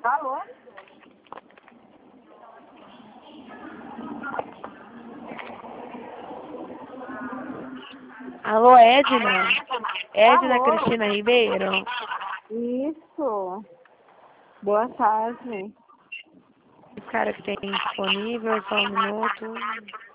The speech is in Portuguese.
Alô? Alô, Edna? Edna Alô? Cristina Ribeiro? Isso. Boa tarde. O cara que tem disponível, só um minuto.